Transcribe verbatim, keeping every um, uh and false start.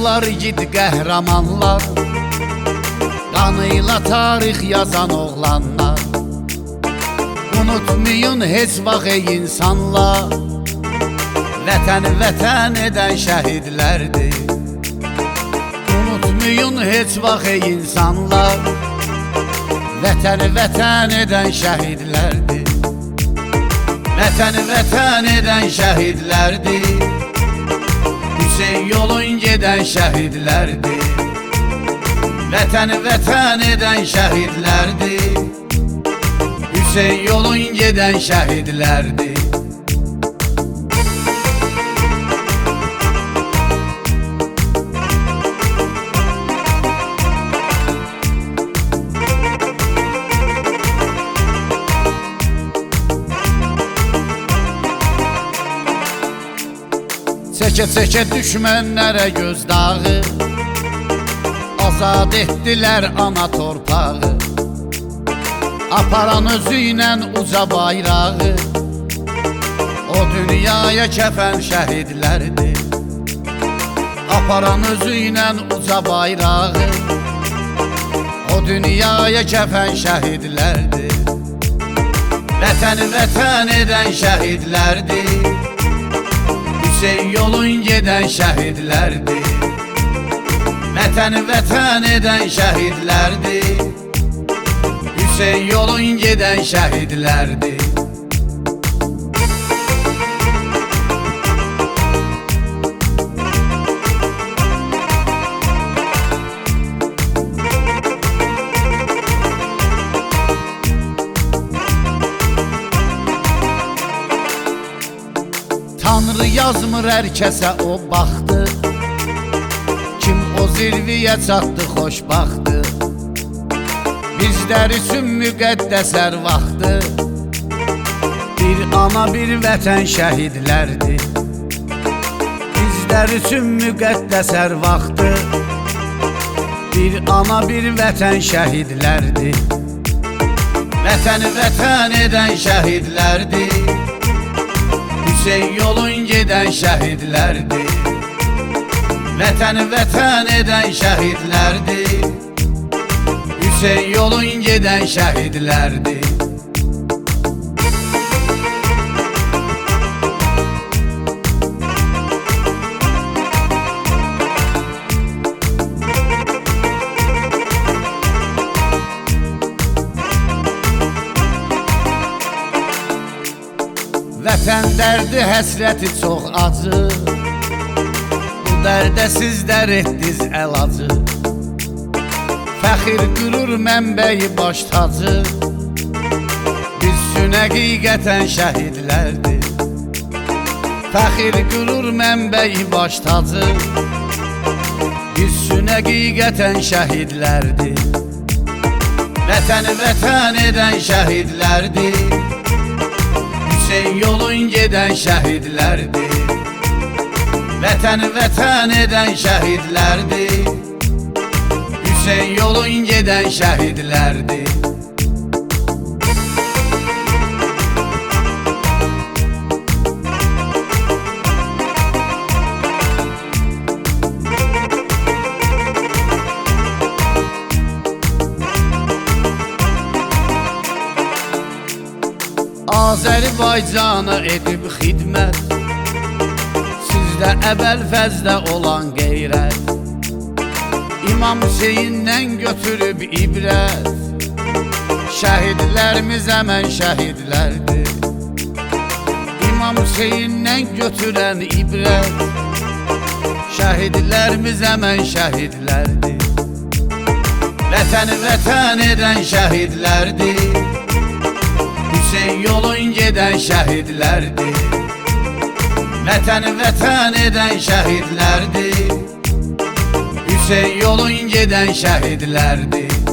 bunlar igid qəhrəmanlar, qanıyla tarix yazan oğlanlar. Unutmayın heç vaxt ey insanlar, vətəni vətən edən şəhidlərdir. Unutmayın heç vaxt ey insanlar, vətəni vətən edən şəhidlərdir. Vətəni vətən edən şəhidlərdir. Hüseyn yolun gedən şəhidlərdir. Vətəni vətən edən şəhidlərdir. Hüseyn yolun gedən şəhidlərdir. Çəkə-çəkə düşmənlərə göz dağı, azad etdilər ana torpağı. Aparan özü ilə uca bayrağı, o dünyaya kəfən şəhidlərdir. Aparan özü ilə uca bayrağı, o dünyaya kəfən şəhidlərdir. Vətəni vətən edən şəhidlərdir. Hüseyn yolun gedən şəhidlərdir. Vətəni vətən edən şəhidlərdir. Hüseyn yolun gedən şəhidlərdir. Tanrı yazmır hər kəsə o baxdı, kim o zirviyə çatdı xoşbaxtı. Bizlər üçün müqəddəs hər vaxtı, bir ana bir vətən şəhidlərdir. Bizlər üçün müqəddəs hər vaxtı, bir ana bir vətən şəhidlərdir. Vətəni vətən edən şəhidlərdir. Hüseyn yolun gedən şəhidlərdir. Vətəni vətən edən şəhidlərdir. Hüseyn yolun gedən şəhidlərdir. Vətən dərdi həsrəti çox acı, bu dərdə sizlər etdiz əlacı. Fəxir qürur mənbəyi baş tacı, biz üçün həqiqətən şəhidlərdir. Fəxir qürur mənbəyi baş tacı, biz üçün həqiqətən şəhidlərdir. Vətəni vətən edən şəhidlərdir. Hüseyn yolun gedən şəhidlərdir. Vətəni vətən edən şəhidlərdir. Hüseyn yolun gedən şəhidlərdir. Azərbaycana edib xidmət, sizdə əvvəl fəzdə olan qeyrət. İmam Hüseyndən götürüb ibrət, şəhidlərimiz əmən şəhidlərdir. İmam Hüseyndən götürən ibrət, şəhidlərimiz əmən şəhidlərdir. Vətəni vətən edən şəhidlərdir. Hüseyn yolun gedən şəhidlərdir. Vətəni vətən edən şəhidlərdir. Hüseyn yolun gedən şəhidlərdir.